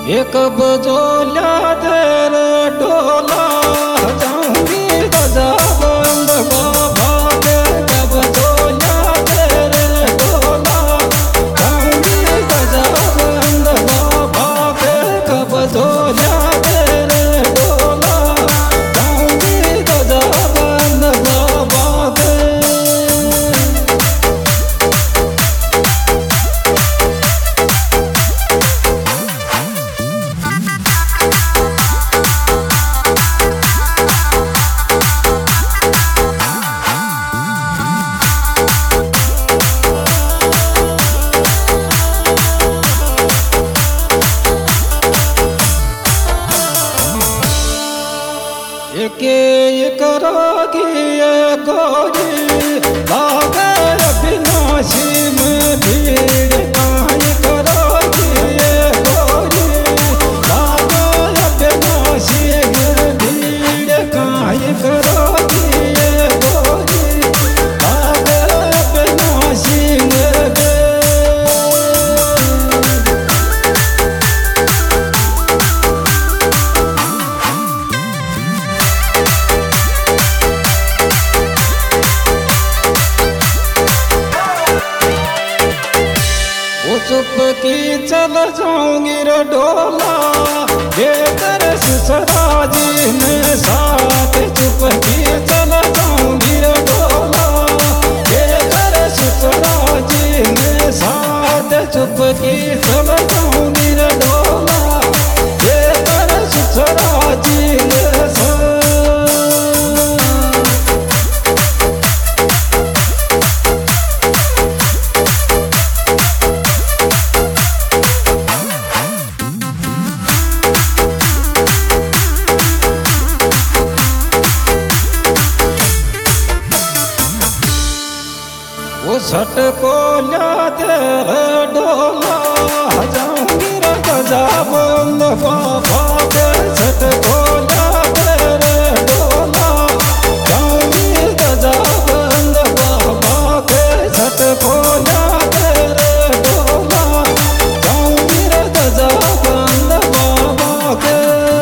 एक बजोल्या देर डोला जाऊंगी गजा बंद बाबा के कब बजोल्या देर डोला जाऊंगी गजा बंद बाबा के कब बजोल्या देर डोला जाऊंगी गजा बंद बाबा के। एक रोगी गोरी लागे अविनाशी में भीड़ काहे करोगी गोरी लागे अविनाशी में भीड़ काहे करोगी गोरी लागे अविनाशी में भीड़। चुप की चल जाऊंगी रे डोला ये तेरे ससुरा जी ने साथ चुप की चल जाऊंगी रे डोला ये तेरे ससुरा जी ने साथ चुप की चल जाऊंगी रे डोला ये तेरे ससुरा जी ने साथ। वो सट को ला दे डोला जाऊंगी रे गजा बंद बाबा के सट को ला दे डोला जाऊंगी गजा बंद बाबा के सट को ला दे डोला जाऊंगी रे गजा बंद बाबा के।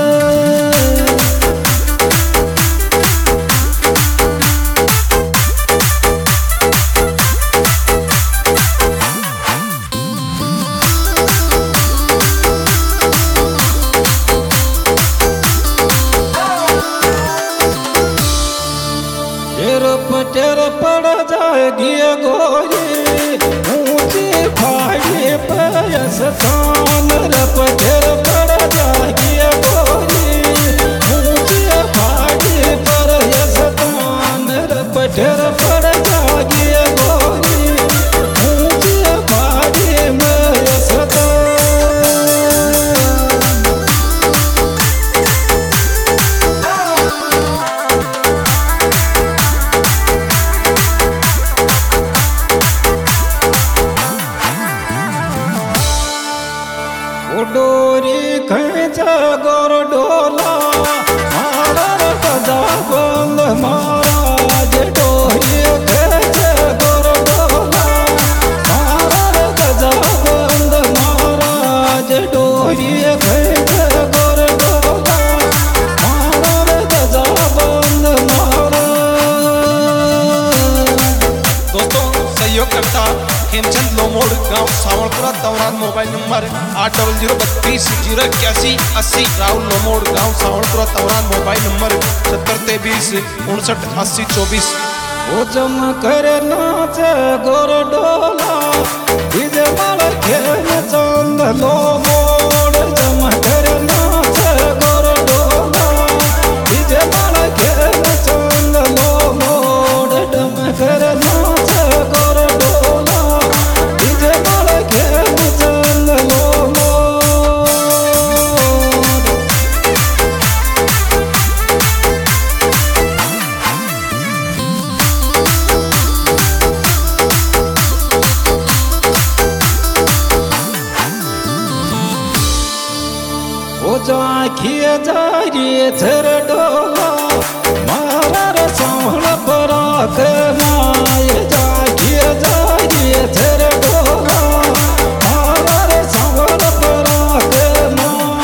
टेर पड़ जाएगी गोरी ऊंची पहाड़ी पर स्थान टेर पड़ जाएगी गोरी ऊंची पहाड़ी पर स्थान टेर पड़ जाएगी गोरी ऊंची पहाड़ी में स्थान। डोरी खींचा गोर डोला मारा गजा बंद महाराज डोरी खींचा गोर डोला मारा गजा बंद महाराज डोरी खींचा गोर डोला मारा गजा बंद महाराज। दोस्तों सहयोगकर्ता खेमचंद लोमोड़ गांव सावलपुरा तवरान मोबाइल नंबर 8002-081-80 राहुल लोमोड़ गांव सावलपुरा तवरान मोबाइल नंबर 7023-59-80-24। वो जम कर नाच गोर डोला डीजे वाले खेल चंद लोमोड़ जम कर नाच गोर डोला डीजे वाले खेल चंद लोमोड़ डम कर नाच गोर डोला डीजे वाले खेल चंद लोमोड़। वो जाखिए जाइए थर डोला मारा रे सांवल परा के माए जाखिए जाइए थर डोला मारा रे सांवल परा के माए।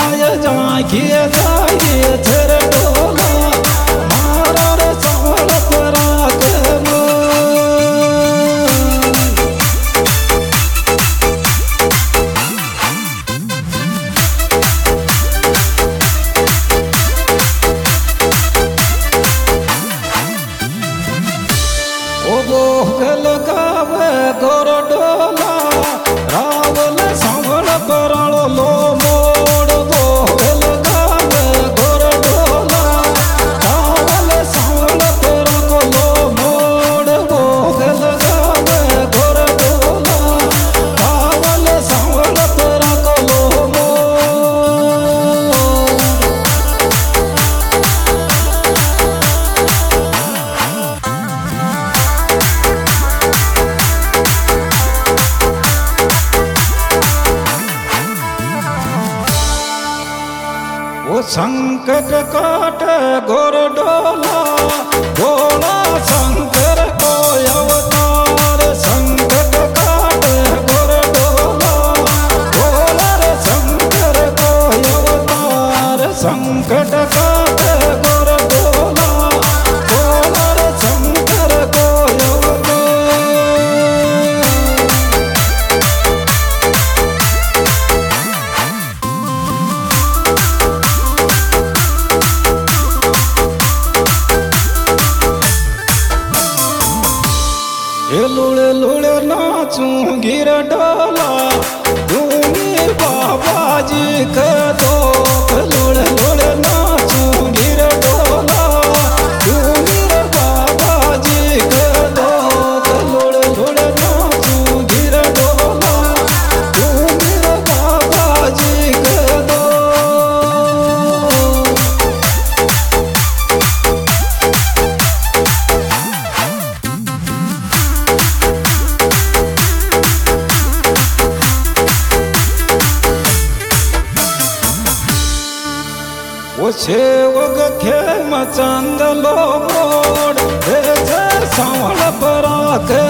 पराळो लो मोड़ बोल गावे गोर डोला कावल सावल परा को लो मोड़ बोल गावे गोर डोला कावल सावल परा को लो वो संकट काट गोर डोला डोला शंकर को अवतार संकट काट गोर डोला डोला रे शंकर को अवतार संकट काट गोर डोला डोला रे शंकर को अवतार लुड़े लुड़े नाचूं गिर डोला दूंगी बाबा जी का दो लुड़े लुड़े नाचूं गिर डोला दूंगी बाबा जी का दो लुड़े लुड़े नाचूं गिर डोला दूंगी बाबा जी का दो वो सेवक खेम चंद लो मोड़ सावल परा के